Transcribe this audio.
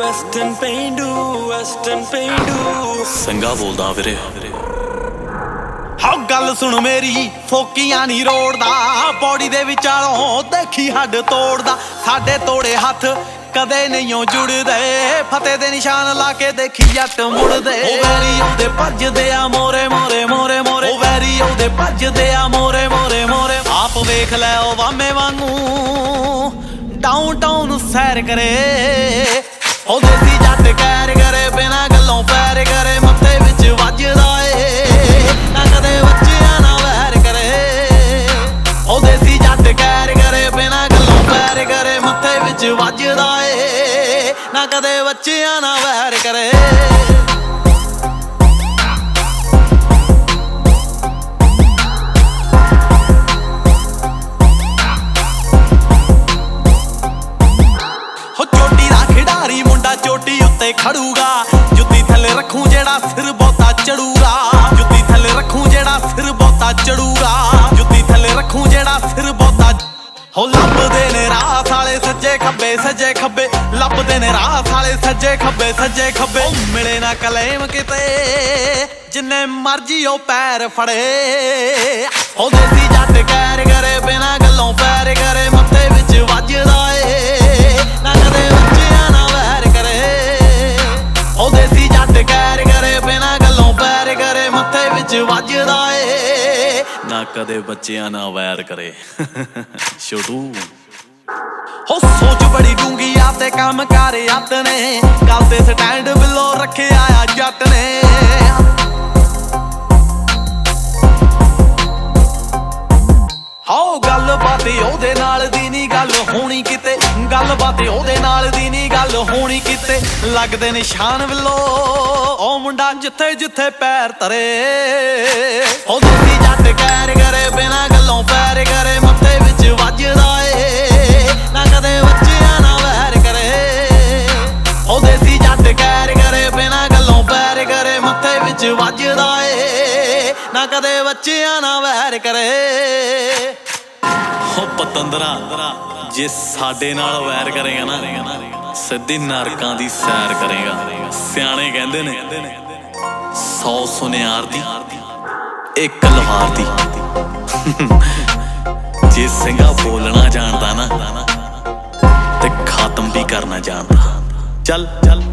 Western ਪੇਂਡੂ ਸੰਗਾ ਬੋਲਦਾ ਵੀਰੇ। ਹਾਂ ਗੱਲ ਸੁਣ ਮੇਰੀ, ਫੋਕੀਆਂ ਨੀ ਰੋੜਦਾ, ਬੋਡੀ ਦੇ ਵਿਚਾਲੋਂ ਦੇਖੀ ਹੱਡ ਤੋੜਦਾ। ਸਾਡੇ ਤੋੜੇ ਹੱਥ ਕਦੇ ਨਹੀਂ ਓ ਜੁੜਦੇ, ਫਤਿਹ ਦੇ ਨਿਸ਼ਾਨ ਲਾ ਕੇ ਦੇਖੀ ਜੱਟ ਮੁੜਦੇ। ਉਹ ਵੈਰੀ ਉਹਦੇ ਭੱਜਦੇ ਆ ਮੋਰੇ ਮੋਰੇ ਮੋਰੇ ਮੋਰੇ, ਉਹ ਵੈਰੀ ਉਹਦੇ ਭੱਜਦੇ ਆ ਮੋਰੇ ਮੋਰੇ ਮੋਰੇ। ਆਪ ਵੇਖ ਲੈ ਉਹ ਵਾਮੇ ਵਾਂਗੂ ਡਾਊਨਟਾਊਨ ਸੈਰ ਕਰੇ, ਉਹ ਦੇਸੀ ਜੱਟ ਕੈਰ ਕਰੇ, ਬਿਨਾਂ ਗੱਲੋਂ ਪੈਰ ਕਰੇ, ਮੱਥੇ ਵਿੱਚ ਵੱਜਦਾ ਏ ਨਾ ਕਦੇ ਬੱਚਿਆਂ ਨਾਲ ਵੈਰ ਕਰੇ। ਉਹ ਦੇਸੀ ਜੱਟ ਕੈਰ ਕਰੇ, ਬਿਨਾਂ ਗੱਲੋਂ ਪੈਰ ਕਰੇ, ਮੱਥੇ ਵਿੱਚ ਵੱਜਦਾ ਏ ਨਾ ਕਦੇ ਬੱਚਿਆਂ ਨਾਲ ਵੈਰ ਕਰੇ। ਚੋਟੀ ਉੱਤੇ ਖੜੂਗਾ, ਜੁੱਤੀ ਥੱਲੇ ਰੱਖੂ ਜਿਹੜਾ ਸਿਰ ਬਹੁਤਾ ਚੜੂਗਾ, ਜੁੱਤੀ ਥੱਲੇ ਰੱਖੂ ਜਿਹੜਾ ਸਿਰ ਬਹੁਤਾ ਚੜੂਗਾ, ਜੁੱਤੀ ਥੱਲੇ ਰੱਖੂ ਜਿਹੜਾ ਸਿਰ ਬਹੁਤਾ। ਹੋ ਲੱਭਦੇ ਨੇ ਰਾਹ ਸਾਲੇ ਸੱਜੇ ਖੱਬੇ ਸੱਜੇ ਖੱਬੇ, ਲੱਭਦੇ ਨੇ ਰਾਹ ਸਾਲੇ ਸੱਜੇ ਖੱਬੇ ਸੱਜੇ ਖੱਬੇ। ਉਹ ਮਿਲੇ ਨਾ ਕਲੇਮ ਕਿਤੇ ਜਿੰਨੇ ਮਰਜੀ ਉਹ ਪੈਰ ਫੜੇ, ਉਹ ਦੇਸੀ ਜੱਟ ਕੈਰ ਕਰੇ, ਬਿਨਾਂ ਗੱਲੋਂ ਪੈਰ ਕਰੇ, ਮੱਥੇ ਵਿੱਚ ਵੱਜਦਾ ਏ ਨਾ ਕਦੇ ਬੱਚਿਆਂ ਨਾਲ ਵੈਰ ਕਰੇ। ਉਹ ਦੇਸੀ ਜੱਟ ਕੈਰ ਕਰੇ, ਬਿਨਾਂ ਗੱਲੋਂ ਪੈਰ ਕਰੇ, ਮੱਥੇ ਵਿੱਚ ਵੱਜਦਾ ਏ ਨਾ ਕਦੇ ਬੱਚਿਆਂ ਨਾਲ ਵੈਰ ਕਰੇ। ਛੋਟੂ ਹੋ ਸੋਚ ਬੜੀ ਡੂੰਗੀ ਆ ਤੇ ਕੰਮ ਕਰ ਅੱਤ ਨੇ, ਗੱਲ ਤੇ ਸਟੈਂਡ ਬਿੱਲੋ ਰੱਖਿਆ ਆ ਜੱਟ ਨੇ। ਹਾਓ ਗੱਲਬਾਤ ਉਹਦੇ ਨਾਲ ਦੀ ਨੀ ਗੱਲ ਹੋਣੀ ਕਿਤੇ, ਗੱਲਬਾਤ ਉਹਦੇ ਨਾਲ ਦੀ ਨੀ ਗੱਲ ਹੋਣੀ ਕਿਤੇ। ਲੱਗਦੇ ਨਿਸ਼ਾਨ ਵੱਲੋਂ ਉਹ ਮੁੰਡਾ ਜਿੱਥੇ ਜਿੱਥੇ ਪੈਰ ਧਰੇ, ਉਹ ਦੇਸੀ ਜੱਟ ਕੈਰ ਕਰੇ, ਬਿਨਾਂ ਗੱਲੋਂ ਪੈਰ ਕਰੇ, ਮੱਥੇ ਵਿੱਚ ਵੱਜਦਾ ਏ ਨਾ ਕਦੇ ਬੱਚਿਆਂ ਨਾਲ ਵੈਰ ਕਰੇ। ਉਹ ਦੇਸੀ ਜੱਟ ਕੈਰ ਕਰੇ, ਬਿਨਾਂ ਗੱਲੋਂ ਪੈਰ ਕਰੇ, ਮੱਥੇ ਵਿੱਚ ਵੱਜਦਾ ਏ ਨਾ ਕਦੇ ਬੱਚਿਆਂ ਨਾਲ ਵੈਰ ਕਰੇ। ਹੋ ਪਤੰਦਰਾ ਜੇ ਸਾਡੇ ਨਾਲ ਵੈਰ ਕਰੇਗਾ ਨਾ, ਸਿੱਧੀ ਨਰਕਾਂ ਦੀ ਸੈਰ ਕਰੇਗਾ। ਸਿਆਣੇ ਕਹਿੰਦੇ ਨੇ 100 ਸੁਨਿਆਰ ਦੀ 1 ਲੁਹਾਰ ਦੀ। ਜੇ ਸਿੰਘਾ ਬੋਲਣਾ ਜਾਣਦਾ ਨਾ ਤੇ ਖਾਤਮ ਵੀ ਕਰਨਾ ਜਾਣਦਾ। ਚੱਲ